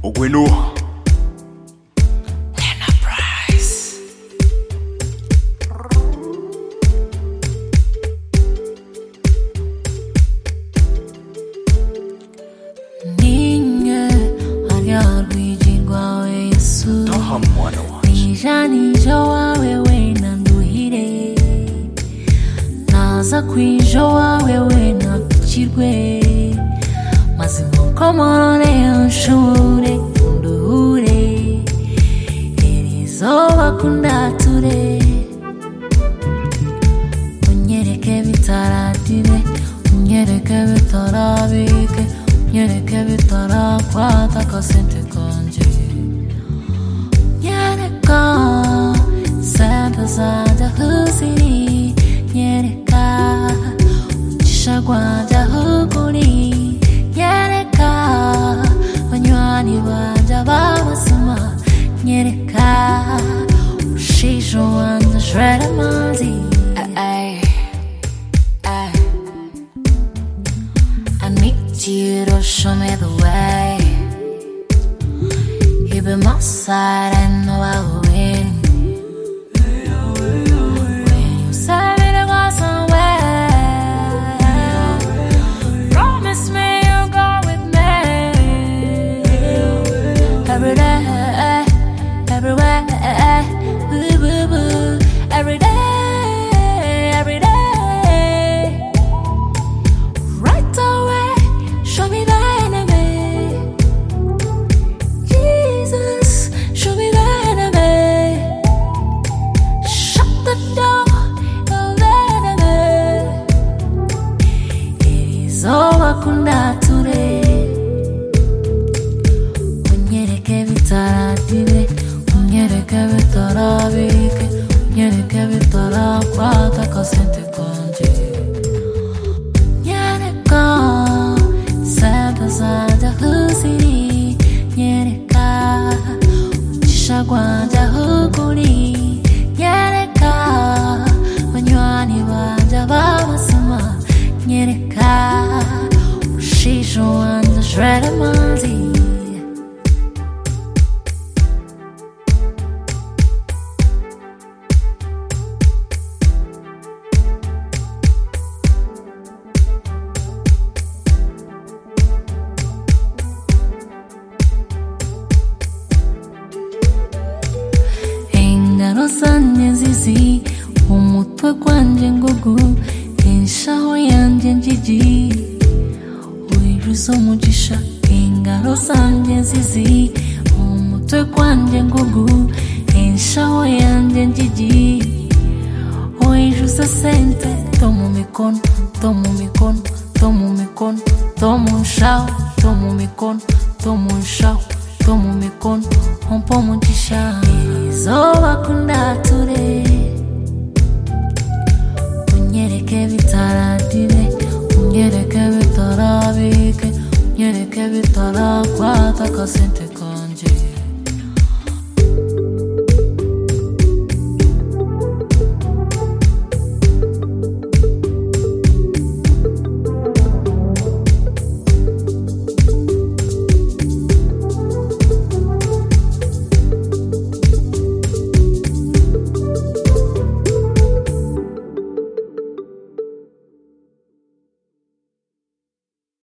Ogweno Enterprise. Ninge aryarwijirwa Yesu Taha mwana wanje nijanijo wawe wena nduhire naza kwijo wawe wena kukirwe mazima komorore anshure nduhure erizoba kundature unyereke bitaradire unyereke bitarabike unyereke bitarakwata akasente kanje nyereka sente zajya huziri nyereka umugisha gwajya huguri nyereka banywanyi bajya babasoma nyereka ushisho wanje shred amazi I need you to show me the way. You be my side, I know I will win. When you say me to go somewhere, promise me you'll go with me. Every day, everywhere, boo boo boo. Every day, every day. Right away, show me the enemy. Jesus, show me the enemy. Shut the door of the enemy. Erizoba kundature unyereke bitaradire unyereke bitarabike unyereke bitarakwata akasente kanje nyereka sente zajya huziri nyereka umugisha gwajya huguri nyereka banywanyi bajya babasoma nyereka ushisho wanje shred amazi. Engaro zanje nzizi umutwe gwanje ngugu inshaho yanje njiji wiruza umugisha engaro zanje nzizi umutwe gwanje ngugu inshaho yanje njiji wiruza sente tomu mikono tomu mikono tomu mikono tomu nshaho tomu mikono tomu nshaho tomu mikono ompa umugisha erizoba kundature unyereke bitaradire unyereke bitarabike unyereke bitarakwata akasente